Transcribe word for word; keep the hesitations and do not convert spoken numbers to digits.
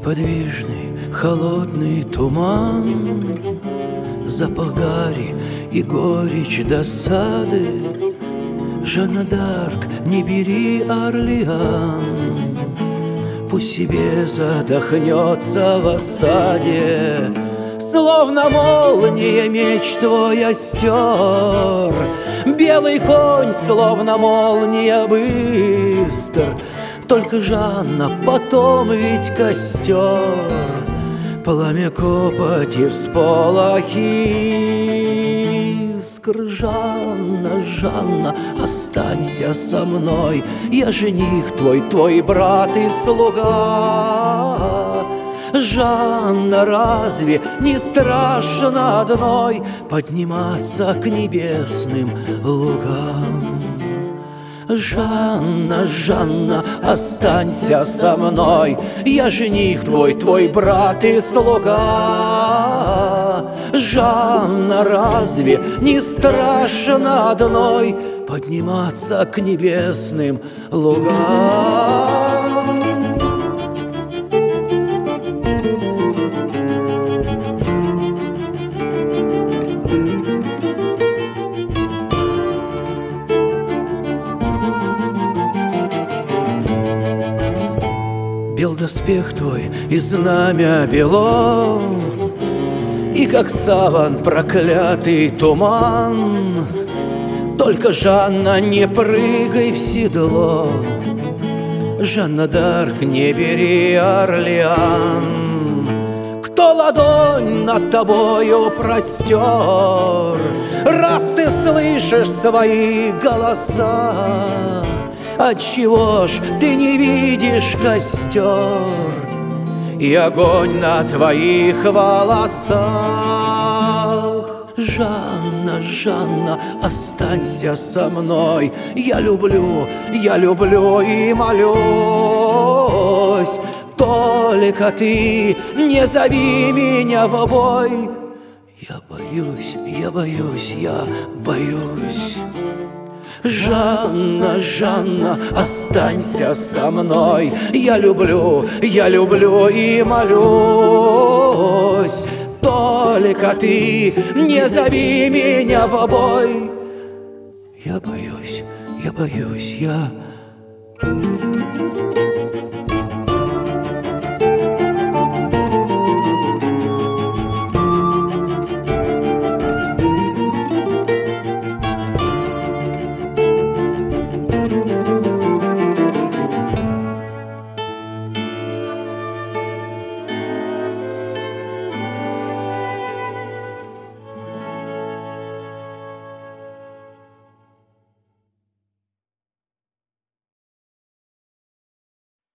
Неподвижный, холодный туман, запах гари и горечь досады. Жанна д'Арк, не бери Орлеан, пусть себе задохнется в осаде. Словно молния меч твой остер, белый конь, словно молния быстр. Только Жанна, потом ведь костер, пламя копоти, всполохи искр. Жанна, Жанна, останься со мной, я жених твой, твой брат и слуга. Жанна, разве не страшно одной подниматься к небесным лугам? Жанна, Жанна, останься со мной, я жених твой, твой брат и слуга. Жанна, разве не страшно одной подниматься к небесным лугам? Бел доспех твой и знамя бело, и как саван проклятый туман. Только, Жанна, не прыгай в седло, Жанна д'Арк, не бери Орлеан. Кто ладонь над тобою простер, раз ты слышишь свои голоса? Отчего ж ты не видишь костер и огонь на твоих волосах? Жанна, Жанна, останься со мной, я люблю, я люблю и молюсь. Только ты не зови меня в бой. Я боюсь, я боюсь, я боюсь. Жанна, Жанна, останься со мной, я люблю, я люблю и молюсь. Только ты не зови меня в бой. Я боюсь, я боюсь, я...